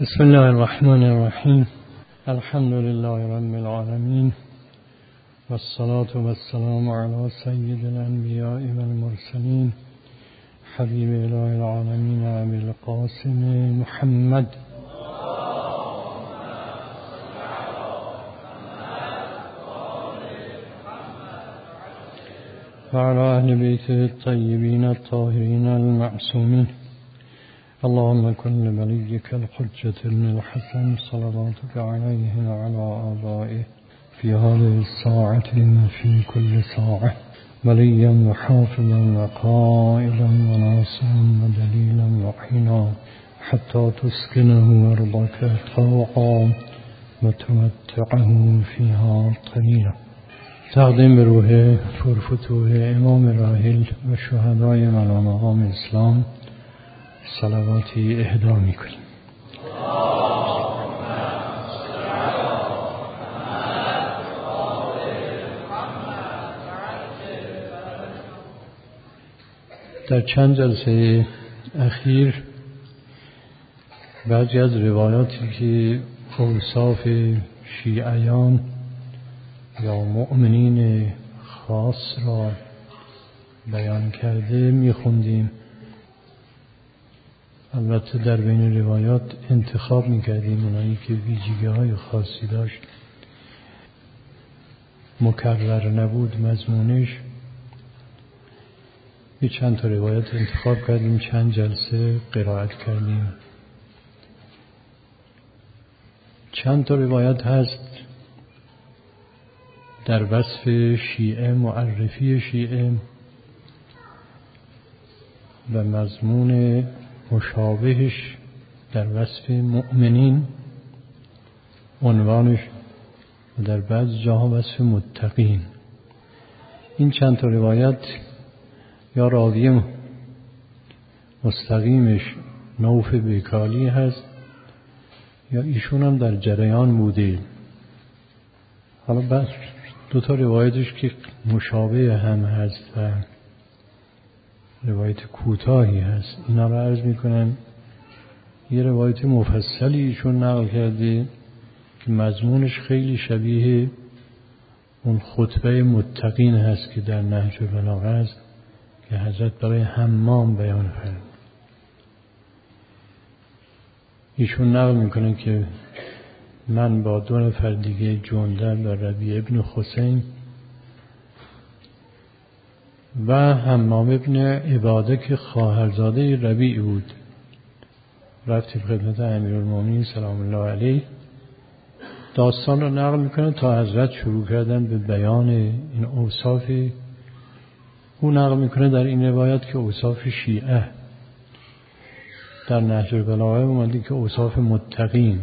بسم الله الرحمن الرحیم. الحمد لله رب العالمین والصلاة والسلام علی سید الانبیاء والمرسلین حبیب اله العالمین ابی القاسم محمد و علی اهل بیته الطیبین الطاهرین المعصومین. اللهم كن لوليك الحجة ابن الحسن صلواتك عليه وعلى آبائه في هذه الساعة وفي كل ساعة وليا وحافظا وقائلا وناصرا ودليلا وحينا حتى تسكنه أرضك طوعا وتمتعه فيها قليلا. تقدیم به روح پرفتوح امام راحل و شهدای ملا مقام اسلام صلواتی اهدا میکنیم. در چند جلسه اخیر بعضی از روایاتی که اوصاف شیعیان یا مؤمنین خاص را بیان کرده میخوندیم. البته در بین روایات انتخاب میکردیم اونایی که ویژگی‌های خاصی داشت، مکرر نبود مضمونش. یه چند تا روایت انتخاب کردیم، چند جلسه قرائت کردیم. چند تا روایت هست در وصف شیعه، معرفی شیعه و مضمون مشابهش در وصف مؤمنین، عنوانش و در بعض جاها وصف متقین. این چند تا روایت یا راوی مستقیمش نوف بیکالی هست یا ایشون هم در جریان بوده. حالا بعد دو تا روایتش که مشابه هم هست و روایت کوتاهی هست، اینا رو عرض میکنم. یه روایت مفصلی ایشون نقل کرده که مضمونش خیلی شبیه اون خطبه متقین هست که در نهج البلاغه است که حضرت برای حمام بیان فرمود. ایشون نقل میکنه که من با دو نفر دیگه، جندب و ربیع ابن حسین و حمام ابن عباده که خواهرزاده ربیع بود، رفتیم خدمت امیرالمومنین سلام الله علیه. داستان رو نقل میکنه تا حضرت شروع کردن به بیان این اوصاف. او نقل میکنه در این روایت که اوصاف شیعه، در نهج البلاغه اومده که اوصاف متقین.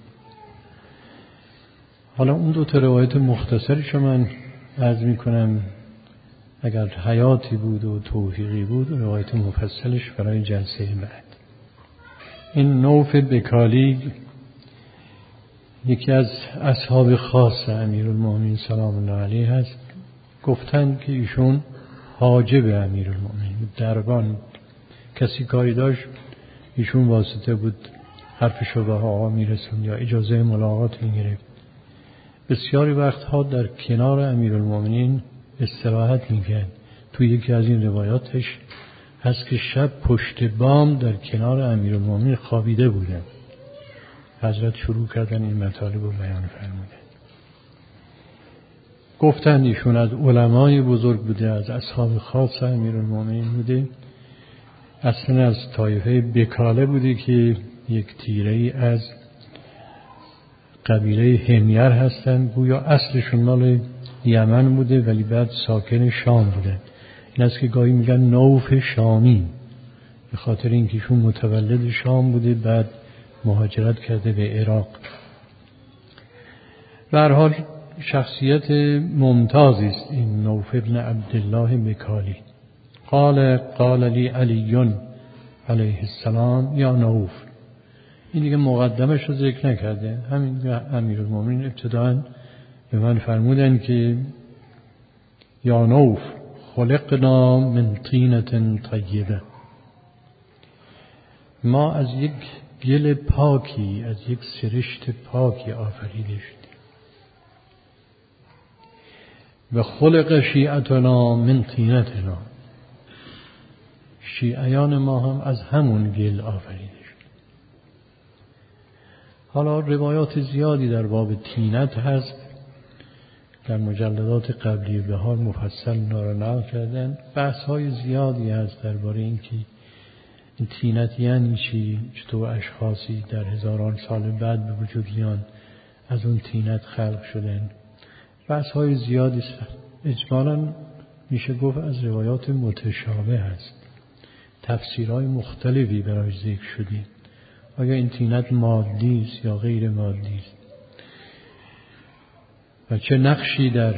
حالا اون دو تا روایت مختصرش رو من عرض میکنم، اگر حیاتی بود و توفیقی بود روایت مفصلش برای جلسه بعد. این نوف بکالی یکی از اصحاب خاص امیرالمومنین سلام الله علیه هست. گفتن که ایشون حاجب امیرالمومنین، دربان، کسی کاری داشت ایشون واسطه بود، حرفشو به آقا میرسوند یا اجازه ملاقات میگرفت. بسیاری وقتها در کنار امیرالمومنین استراحت میکرد. تو یکی از این روایاتش هست که شب پشت بام در کنار امیرالمومنین خوابیده بودن. حضرت شروع کردن این مطالب رو بیان فرمودن. گفتن ایشون از علمای بزرگ بوده، از اصحاب خاص امیرالمومنین بوده. اصلا از طایفه بکاله بوده که یک تیره‌ای از قبیله همیر هستن. گویا اصلشون مال یمن بوده ولی بعد ساکن شام بودن. این است که گاهی میگن نوف شامی، به خاطر اینکه ایشون متولد شام بوده، بعد مهاجرت کرده به عراق. به هر حال شخصیت ممتازی است این نوف ابن عبدالله بکالی. قال لی علی علیه السلام یا نوف. این دیگه مقدمش رو ذکر نکرده، همین امیرالمومنین ابتداءً به من فرمودن که یا نوف خلقنا من طینة طیبه، ما از یک گل پاکی، از یک سرشت پاکی آفریده شدیم. و خلق شیعتنا من طینتنا، شیعیان ما هم از همون گل آفریده شد. حالا روایات زیادی در باب طینت هست، در مجلدات قبلی بهار مفصل نارا نقل کردن. بحث های زیادی هست درباره اینکه این طینت یعنی چی، چطور اشخاصی در هزاران سال بعد به وجود میان از اون طینت خلق شدن. بحث های زیادی است. اجمالاً میشه گفت از روایات متشابه هست، تفسیرهای مختلفی برایش ذکر شده. آیا این طینت مادی است یا غیر مادی است و چه نقشی در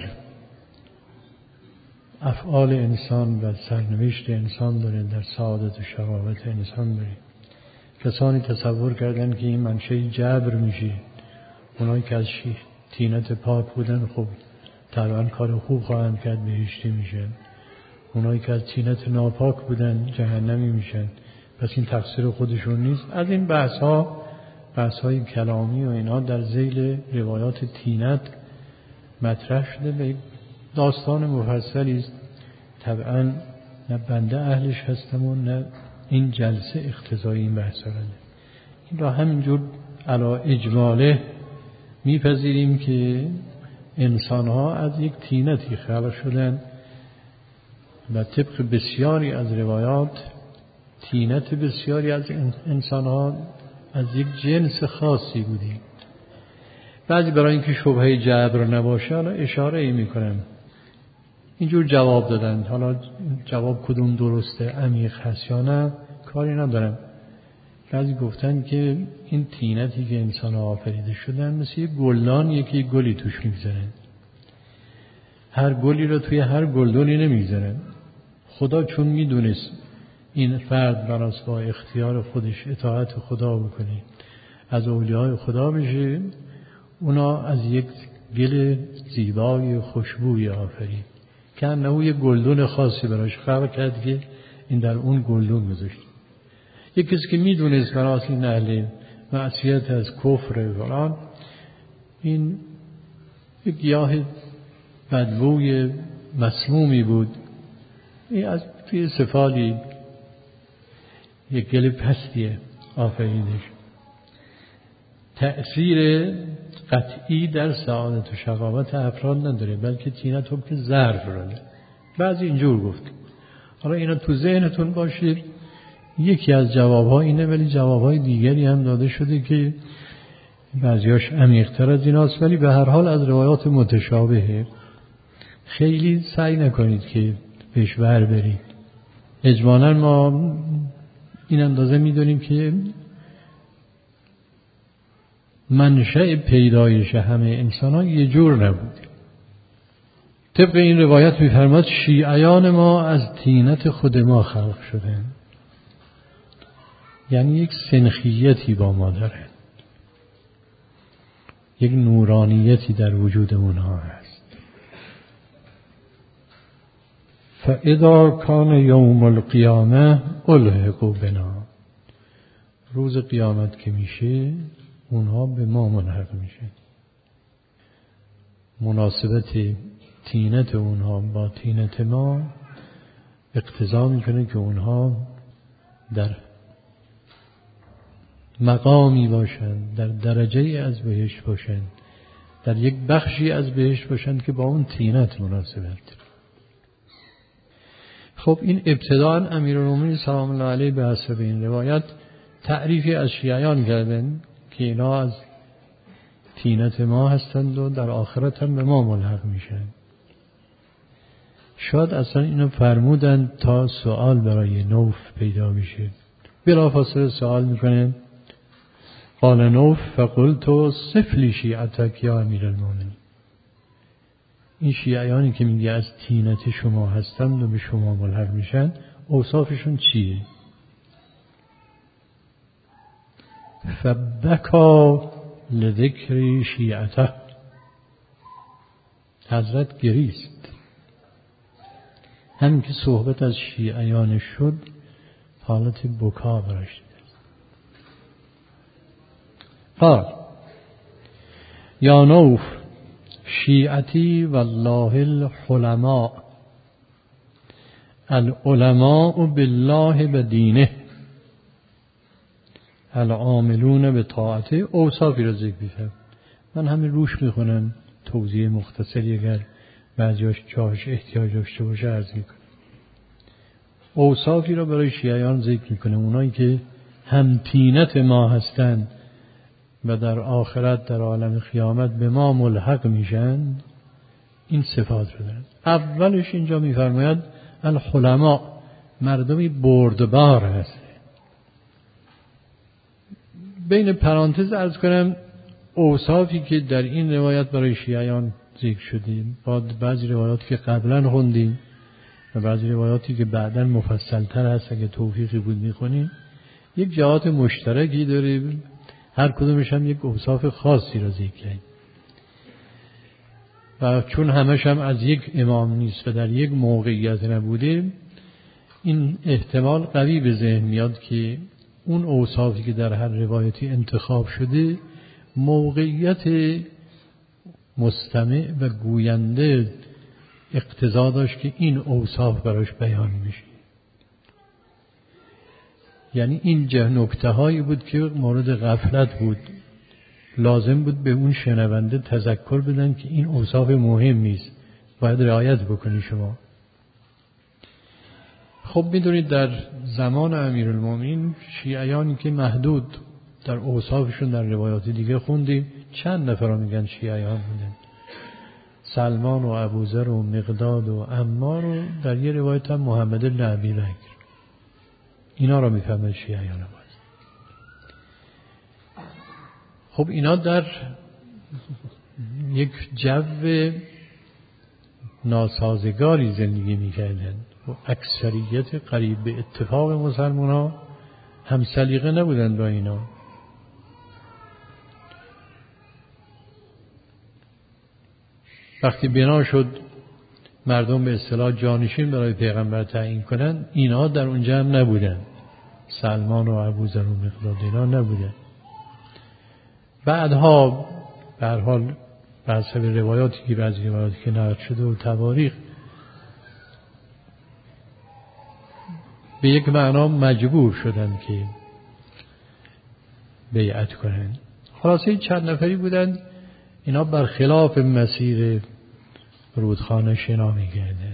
افعال انسان و سرنوشت انسان داره، در سعادت و شقاوت انسان داره. کسانی تصور کردن که این منشأ جبر میشه. اونایی که از طینت پاک بودن خب طبعا کار خوب خواهند کرد، بهشتی میشن. اونایی که از طینت ناپاک بودن جهنمی میشن. پس این تقصیر خودشون نیست. از این بحث‌های کلامی و اینا در ذیل روایات طینت مطرح شده. به داستان مفصلی است. طبعا نه بنده اهلش هستم و نه این جلسه اقتضای این بحث رده. این را همینجور علی اجماله میپذیریم که انسان‌ها از یک طینتی خلق شدن و طبق بسیاری از روایات طینت بسیاری از انسان‌ها از یک جنس خاصی بودیم. بعضی برای اینکه شبهه جبر نباشه حالا اشاره ای میکنم، اینجور جواب دادن. حالا جواب کدوم درسته، عمیق هست یا نه کاری ندارم. بعضی گفتن که این طینتی که انسان‌ها آفریده شدن مثل یک گلدان، یکی گلی توش میگذارن. هر گلی رو توی هر گلدانی نمیگذارن. خدا چون میدونست این فرد براس با اختیار خودش اطاعت خدا بکنه، از اولیای خدا بشه، اونا از یک گل زیبای خوشبوی آفرید که انه یک گلدون خاصی براش خلق کرد که این در اون گلدون گذاشت. یک کسی که میدونست براس این اهل معصیت از کفر فلان، این یک گیاه بدبوی مسمومی بود، این از توی سفالی یک گل پستیه آفریدش. تأثیر قطعی در سعادت و شقاوت افراد نداره، بلکه طینت هم که ظرف راده. بعضی اینجور گفت. حالا اینا تو ذهنتون باشید. یکی از جوابها اینه، ولی جوابهای دیگری هم داده شده که بعضیاش عمیق‌تر از ایناست، ولی به هر حال از روایات متشابهه. خیلی سعی نکنید که بهش بر برید. اجمالاً ما این اندازه میدونیم که منشأ پیدایش همه انسان‌ها یه جور نبود. طبق این روایت می‌فرماد شیعیان ما از طینت خود ما خلق شدن، یعنی یک سنخیتی با ما داره، یک نورانیتی در وجود اونها هست. فاذا کان یوم القیامه الحقوا بنا، روز قیامت که میشه اونها به ما ملحق میشن. مناسبت طینت اونها با طینت ما اقتضا میکنه که اونها در مقامی باشن، در درجه از بهشت باشن، در یک بخشی از بهشت باشن که با اون طینت مناسبت داره. خب این ابتداء امیرالمومنین سلام الله علیه به حسب این روایت تعریفی از شیعیان کردن که اینا از طینت ما هستند و در آخرت هم به ما ملحق میشن. شاید اصلا اینو فرمودن تا سوال برای نوف پیدا میشه. بلافاصله سوال میکنن قال نوف فقلت صف لی شیعتک یا امیرالمومنین، این شیعیانی که میگه از طینت شما هستند و به شما ملحق میشن اوصافشون چیه؟ فبکا لذکر شیعته، حضرت گریست. همین که صحبت از شیعیان شد حالت بکا برشت. قال یا نوف شیعتی والله الحلماء العلماء بالله و دینه العاملون به طاعته. اوصافی را ذکر می‌کنم. من همین روش میخونم، توضیح مختصری اگر بعضیاش جاش احتیاج داشته باشه عرض میکنم. اوصافی را برای شیعیان ذکر میکنه، اونایی که همتینت ما هستند و در آخرت در عالم قیامت به ما ملحق میشن، این صفات رو دارن. اولش اینجا میفرماید الحلماء، مردمی بردبار هست. بین پرانتز عرض کنم اوصافی که در این روایت برای شیعیان ذکر شده، با بعضی روایاتی که قبلا خوندیم و بعضی روایاتی که بعدا مفصل‌تر هست اگه توفیقی بود میخونیم، یک جهات مشترکی داره، هر کدومش هم یک اوصاف خاصی را ذکر کرد و چون همش هم از یک امام نیست و در یک موقعیت نبوده، این احتمال قوی به ذهن میاد که اون اوصافی که در هر روایتی انتخاب شده موقعیت مستمع و گوینده اقتضا داشت که این اوصاف براش بیان میشه. یعنی این نکته هایی بود که مورد غفلت بود، لازم بود به اون شنونده تذکر بدن که این اوصاف مهمی است، باید رعایت بکنی شما. خب میدونید در زمان امیرالمومنین شیعیانی که محدود در اوصافشون در روایات دیگه خوندیم، چند نفر میگن شیعیان بودن، سلمان و ابوذر و مقداد و عمار و در یه روایت هم محمد بن ابی بکر. اینا را میفهمن شیعیان باز. خب اینا در یک جو ناسازگاری زندگی میکردن و اکثریت قریب به اتفاق مسلمان ها هم سلیقه نبودن با اینا. وقتی بنا شد مردم به اصطلاح جانشین برای پیغمبر تعیین کنن، اینا در اونجا هم نبودن، سلمان و ابوذر و مقداد اینا نبودن. بعدها به هر حال به حسب روایاتی که بعضی روایاتی که نقل شده و تواریخ به یک معنا مجبور شدن که بیعت کنن. خلاصه چند نفری بودن، اینا برخلاف مسیر رودخانه شنا می‌کردن،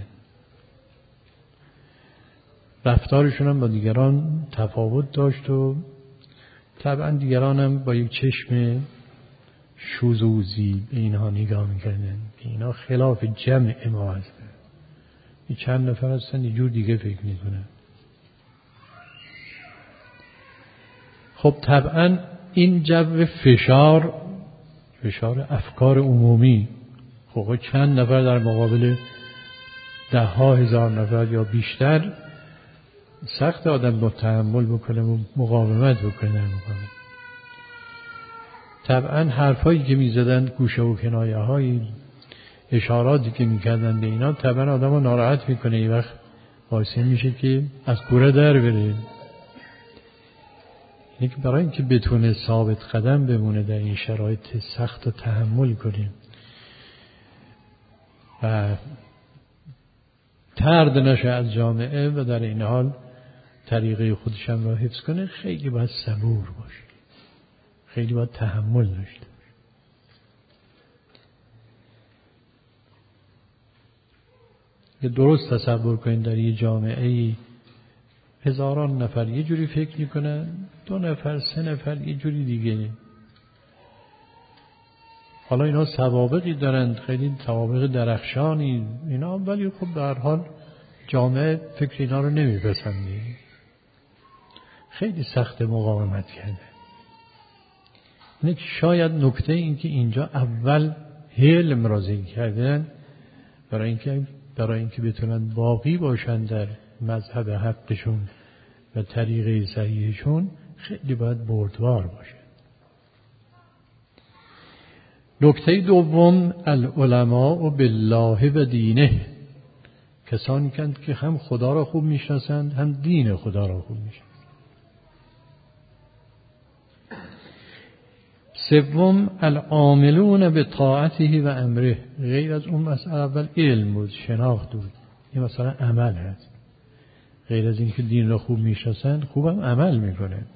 رفتارشون هم با دیگران تفاوت داشت و طبعا دیگران هم با یک چشم شذوذی به اینها نگاه می‌کردن که اینا خلاف جمع ما هستن، این چند نفر هستن یه جور دیگه فکر می‌کنن. خب طبعا این جو فشار افکار عمومی، خب چند نفر در مقابل 10,000 نفر یا بیشتر سخت آدم تحمل بکنه و مقاومت بکنه. طبعا حرفایی که میزدن، گوشه و کنایه های، اشاراتی که میکردن به اینا، طبعا آدم رو ناراحت میکنه، این وقت باعث میشه که از کوره در بره. یعنی برای اینکه بتونه ثابت قدم بمونه در این شرایط سخت و تحمل کنه و طرد نشه از جامعه و در این حال طریقه خودش هم را حفظ کنه، خیلی باید صبور باشه، خیلی باید تحمل داشته باشه. یه درست تصور کنید در یه جامعه هزاران نفر یه جوری فکر میکنن، 2 نفر 3 نفر یه جوری دیگه. حالا اینا سوابقی دارند، خیلی سوابق درخشانی اینا، ولی خب به هر حال جامعه فکر اینا رو نمیپسنده، خیلی سخت مقاومت کرده. اینه که شاید نکته این که اینجا اول حلم را ذکر کردن برای اینکه بتونن باقی باشن در مذهب حقشون و طریقه صحیحشون، خیلی باید بردبار باشه. نکته دوم العلماء بالله و دینه، کسانی که هم خدا را خوب میشناسند هم دین خدا را خوب میشناسند. سوم العاملون به طاعته و امره. غیر از اون مسئله اول علم بود، شناخت بود، این مثلا عمل هست. غیر از این که دین را خوب میشناسن، خوبم عمل میکنن.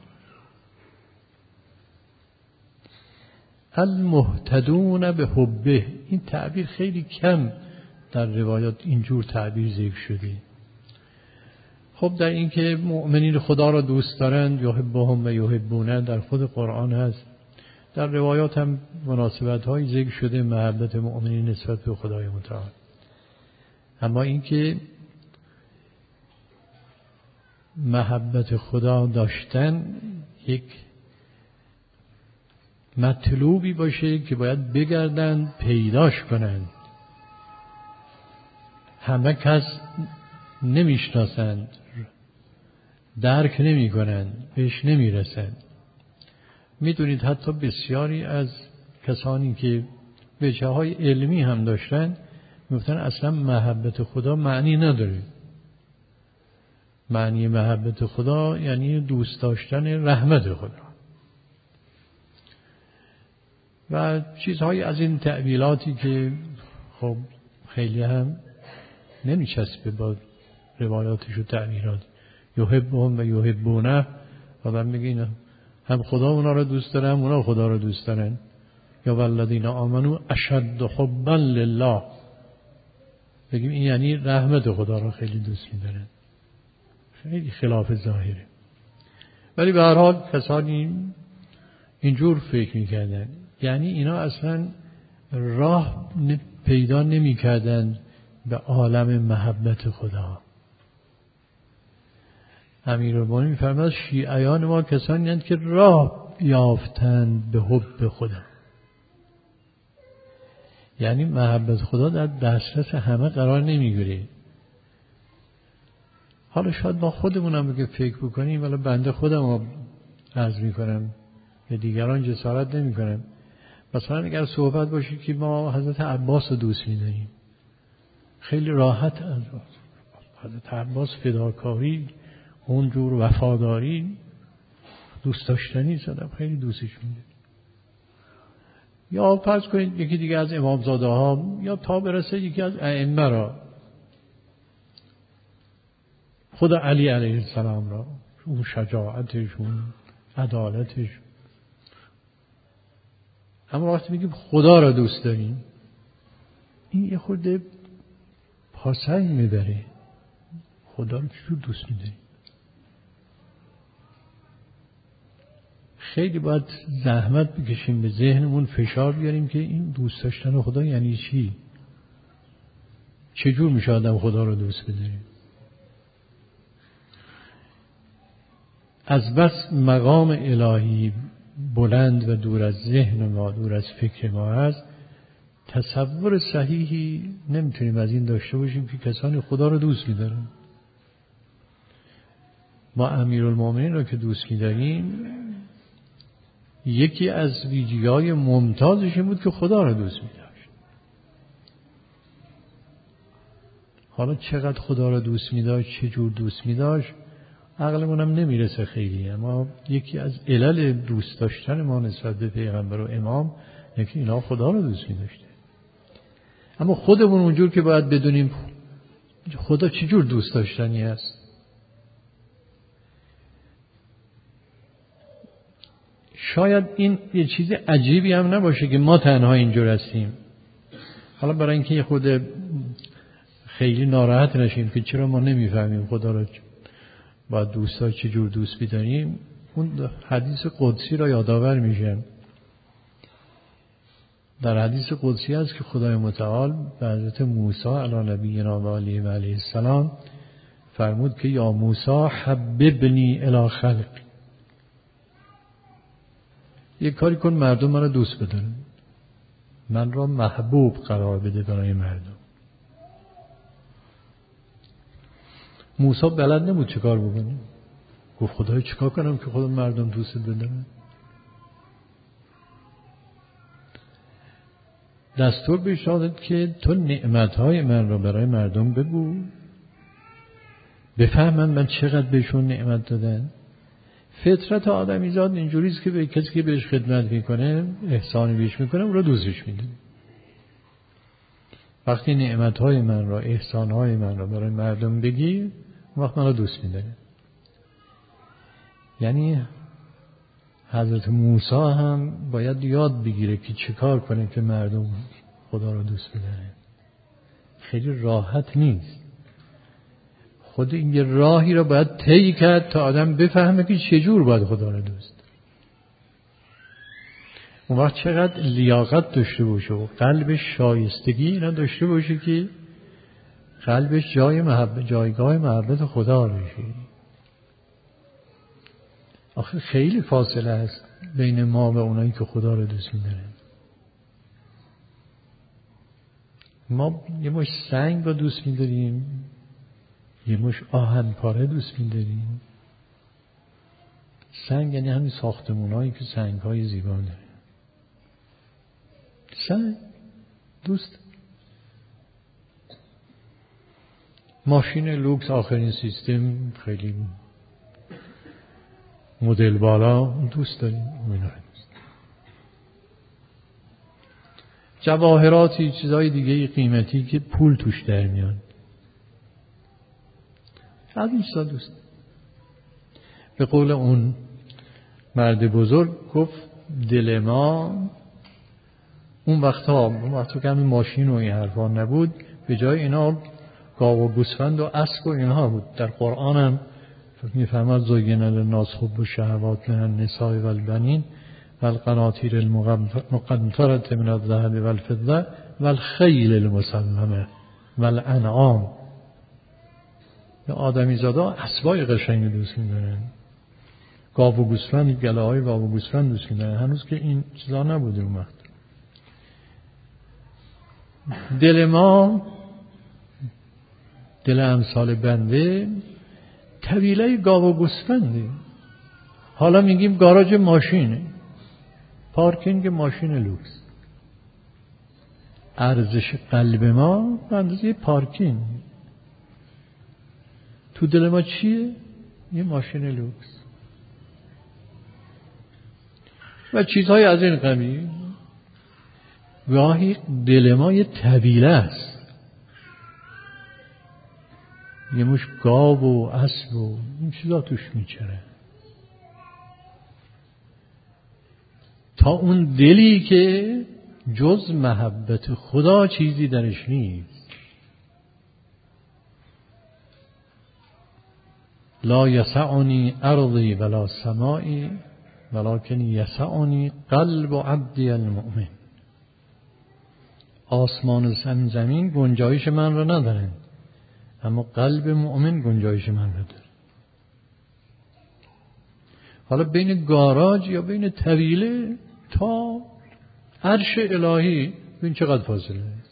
المهتدون به حبه، این تعبیر خیلی کم در روایات اینجور تعبیر ذکر شده. خب در این که مؤمنین خدا را دوست دارند، یحبهم و یحبونه، در خود قرآن هست. در روایات هم مناسبت های ذکر شده محبت مؤمنین نسبت به خدای متعال. اما این که محبت خدا داشتن یک مطلوبی باشه که باید بگردن پیداش کنن. همه کس نمیشناسند، درک نمی کنند، بهش نمی رسند. میدونید حتی بسیاری از کسانی که وجه‌های علمی هم داشتن میگفتن اصلا محبت خدا معنی نداره. معنی محبت خدا یعنی دوست داشتن رحمت خدا و چیزهای از این تعبیراتی که خب خیلی هم نمیچسبه با روایاتش و تعبیرات. یحبهم و یحبونه و من میگه هم خدا اونا رو دوست داره هم اونا خدا رو دوست دارن. یا والذین آمنو اشد حبا لله، بگیم این یعنی رحمت خدا رو خیلی دوست می‌دارن. خیلی خلاف ظاهره، ولی به هر حال کسانی اینجور فکر می‌کردن. یعنی اینا اصلا راه پیدا نمی‌کردن به عالم محبت خدا. امیرالمومنین می‌فرماید شیعیان ما کسانی هستند که راه یافتند به حب خدا. یعنی محبت خدا در دسترس همه قرار نمیگیره. حالا شاید ما خودمونم که فکر بکنیم، ولی بنده خودم عرض میکنم که دیگران جسارت نمیکنن. مثلا اگر صحبت باشه که ما حضرت عباس رو دوست میداریم، خیلی راحت از حضرت عباس فداکاری، اونجور وفاداری دوست داشتنی زدم، خیلی دوستش میده. یا فرض کنید یکی دیگه از امامزاده ها، یا تا برسه یکی از ائمه را، خود علی علیه السلام را، اون شجاعتش، اون عدالتش. اما وقتی میگیم خدا را دوست داریم، این یه خورده پاسنگ میبره. خدا رو چطور دوست میداریم؟ خیلی باید زحمت بکشیم، به ذهنمون فشار بیاریم که این دوست داشتن خدا یعنی چی؟ چجور میشه آدم خدا رو دوست بداریم؟ از بس مقام الهی بلند و دور از ذهن ما، دور از فکر ما هست، تصور صحیحی نمیتونیم از این داشته باشیم که کسانی خدا رو دوست میدارن. ما امیرالمومنین رو که دوست میداریم، یکی از ویژگی‌های ممتازش این بود که خدا رو دوست می‌داشت. حالا چقدر خدا رو دوست می‌داشت، چه جور دوست می‌داشت، عقلمون هم نمیرسه خیلی. اما یکی از علل دوست داشتن ما نسبت به پیغمبر و امام یکی اینا خدا رو دوست می‌داشته. اما خودمون اونجور که باید بدونیم خدا چه جور دوست داشتنی است. شاید این یه چیز عجیبی هم نباشه که ما تنها اینجور هستیم. حالا برای اینکه یه خود خیلی ناراحت نشیم که چرا ما نمیفهمیم خدا رو با دوستا چجور دوست بداریم، اون حدیث قدسی را یادآور میشم. در حدیث قدسی هست که خدای متعال به حضرت موسی علی نبینا و علیه السلام فرمود که یا موسی حببنی الی خلق، یک کاری کن مردم من رو دوست بدارن، من را محبوب قرار بده برای مردم. موسی بلد نبود چه کار بکنه، گفت خدای چیکار کنم که خود مردم دوست بدارن؟ دستور بهش داد که تو نعمتهای من را برای مردم بگو، بفهمن من چقدر بهشون نعمت دادن. فطرت آدمیزاد اینجوریست که به کسی که بهش خدمت میکنه، احسانی بهش میکنه، اون رو دوستش میداره. وقتی نعمتهای من را، احسانهای من را برای مردم بگی، اون وقت من را دوست میداره. یعنی حضرت موسی هم باید یاد بگیره که چه کار کنه که مردم خدا را دوست بداره. خیلی راحت نیست. خود این یه راهی را باید طی کرد تا آدم بفهمه که چجور باید خدا را دوست. اون وقت چقدر لیاقت داشته باشه و قلبش شایستگی نداشته باشه که قلبش جایگاه محبت خدا بشه. آخه خیلی فاصله است بین ما و اونایی که خدا را دوست می‌دارن. ما یه مش سنگ رو دوست می‌داریم، یه مش آهن پاره دوست می‌داریم. سنگ یعنی همین ساختمونایی که سنگ‌های زیبا داره. سنگ دوست. ماشین لوکس آخرین سیستم خیلی مدل بالا دوست داریم. جواهراتی، چیزهای دیگه قیمتی که پول توش در میاد، از این چیزا دوست. به قول اون مرد بزرگ گفت دل ما اون وقتا که همین ماشین و این حرفا نبود، به جای اینا گاو و گوسفند و اسب و اینها بود. در قرآن هم میفهمد زین للناس حب الشهوات من النساء والبنین والقناطیر المقنطرة من الذهب والفضة والخیل المسلمة والانعام. آدمی زادا اسبای قشنگ دوست می‌دارن، گاو و گوسفند، گله‌های گاو و گوسفند دوست می‌دارن. هنوز که این چیزا نبوده اون وقت. دل ما، دل امثال بنده، طویله گاو و گوسفنده. حالا میگیم گاراژ ماشینه، پارکینگ ماشین لوکس. ارزش قلب ما به اندازه پارکینگ. تو دل ما چیه؟ یه ماشین لوکس و چیزهای از این قبیل. گاهی دل ما یه طویله است، یه مش گاو و اسب و این چیزا توش میچره، تا اون دلی که جز محبت خدا چیزی درش نیست. لا یسعنی ارضی ولا سمائی ولکن یسعنی قلب عبدی المؤمن. آسمان و زمین گنجایش من را ندارن، اما قلب مؤمن گنجایش من را داره. حالا بین گاراژ یا بین طویله تا عرش الهی ببین چقدر فاصله است.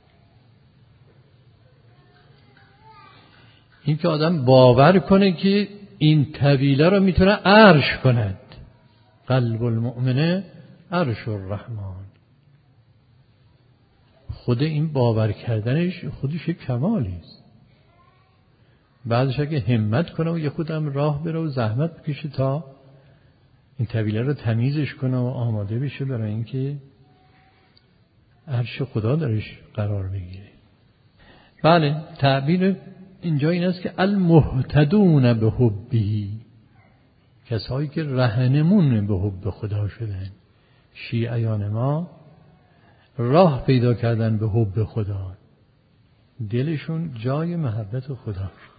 این که آدم باور کنه که این طویله رو میتونه عرش کند. قلب المؤمنه عرش الرحمن. خود این باور کردنش خودش کمالی است. بعدش اگه همت کنه و یه خودم راه بره و زحمت بکشه تا این طویله رو تمیزش کنه و آماده بشه برای اینکه عرش خدا درش قرار بگیره. بله، تعبیر اینجا این است که المهتدون به حبه، کسایی که رهنمون به حب خدا شدن. شیعیان ما راه پیدا کردن به حب خدا، دلشون جای محبت خدا.